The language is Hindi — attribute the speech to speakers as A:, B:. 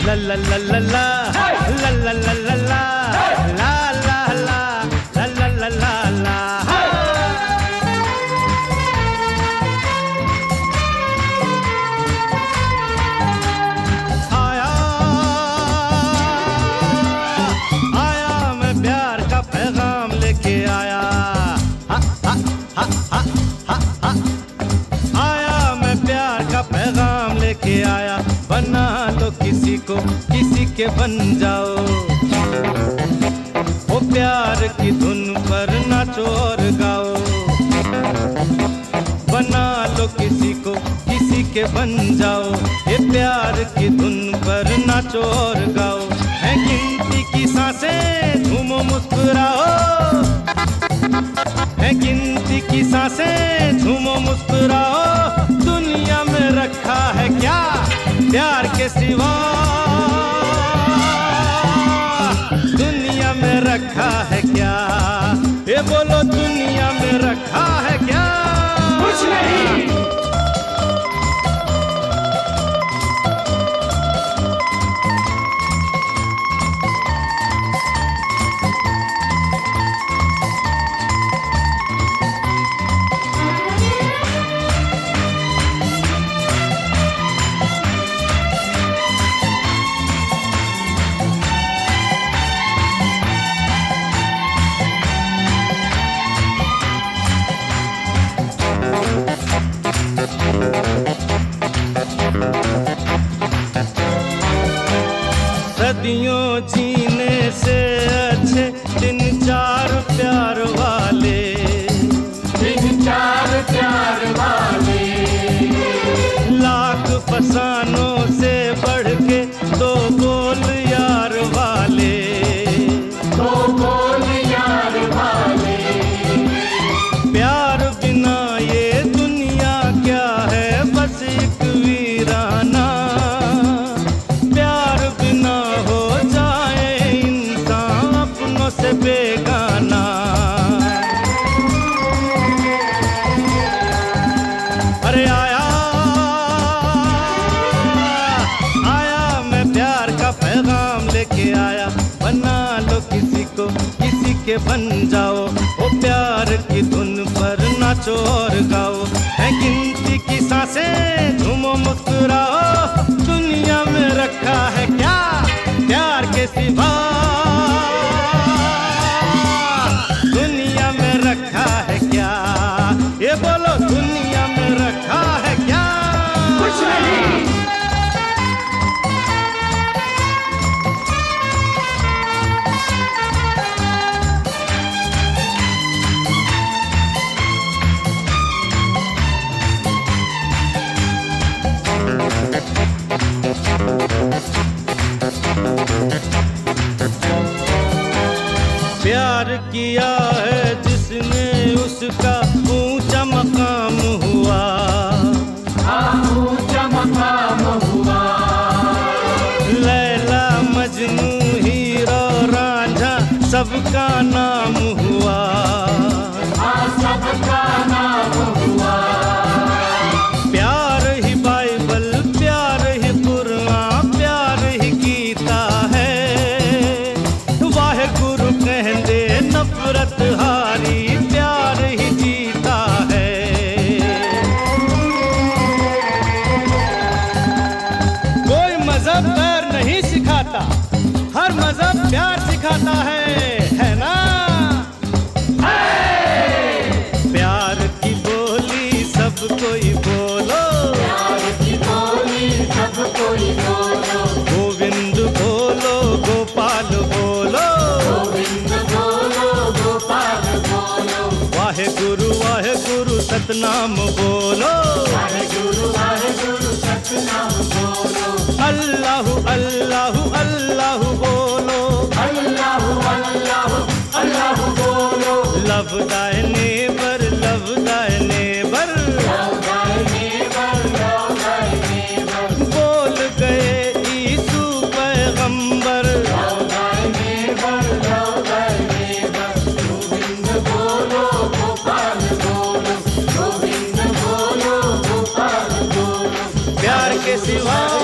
A: ला ला ला ला ला ला ला ला ला ला ला ला ला ला ला ला ला। आया आया मैं प्यार का पैगाम लेके आया। आया मैं प्यार का पैगाम लेके आया। बना लो किसी को, किसी के बन जाओ। वो प्यार की धुन पर नाचो और गाओ। बना लो किसी को, किसी के बन जाओ। ये प्यार की धुन पर नाचो और गाओ। है गिनती की सांसें, झूमो मुस्कुराओ। है गिनती की सांसें, झूमो मुस्कुराओ। दुनिया में रखा है क्या प्यार के सिवा? दुनिया में रखा है क्या? ये बोलो, दुनिया में रखा है क्या?
B: कुछ नहीं।
A: सदियों जीने से अच्छे दिन चार प्यार वाले।
B: दिन चार प्यार वाले।
A: लाख फसानों से बढ़ के दो बोल यार वाले।
B: दो बोल यार वाले।
A: प्यार बिना ये दुनिया क्या है, बस एक वीराना। प्यार बिना हो जाए इंसान अपनों से बेगाना। अरे आया आया मैं प्यार का पैगाम लेके आया। बना लो किसी को, किसी के बन जाओ। वो प्यार की धुन पर नाचो और गाओ। है गिनती की सांसें, झूमो मुस्कुराओ। दुनिया में रखा है क्या प्यार के सिवा? दुनिया में रखा है क्या? ये बोलो, दुनिया में रखा है क्या?
B: कुछ नहीं।
A: प्यार किया है जिसने, उसका ऊंचा मकाम हुआ।
B: ऊंचा मकाम हुआ।
A: लैला मजनू हीरो रांझा सबका नाम हुआ।
B: सबका नाम हुआ।
A: प्यार ही बाइबल, प्यार ही कुरान, प्यार ही गीता है। वाहे गुरु कहंदे नफरत हारी, प्यार ही जीता है। कोई मजहब पैर नहीं सिखाता, हर मजहब प्यार सिखाता है ना? प्यार की बोली सब कोई बोलो।
B: प्यार की बोली सब कोई बोलो।
A: गोविंद बोलो, गोपाल बोलो।
B: गोविंद बोलो, गोपाल बोलो।
A: वाहे गुरु सतनाम बोलो।
B: वाहेगुरु सतनाम बोलो।
A: अल्लाहु अल्लाहु अल्लाहु बोलो।
B: अल्लाहु अल्लाहु अल्लाहु बोलो।
A: Love thy neighbour, love thy neighbour.
B: Love thy neighbor, love thy neighbor।
A: बोल गए यीशु पैगंबर।
B: Love thy neighbor, love thy neighbor। Govind बोलो, गोपाल बोलो। गोविंद बोलो, गोपाल बोलो।
A: प्यार के सिवा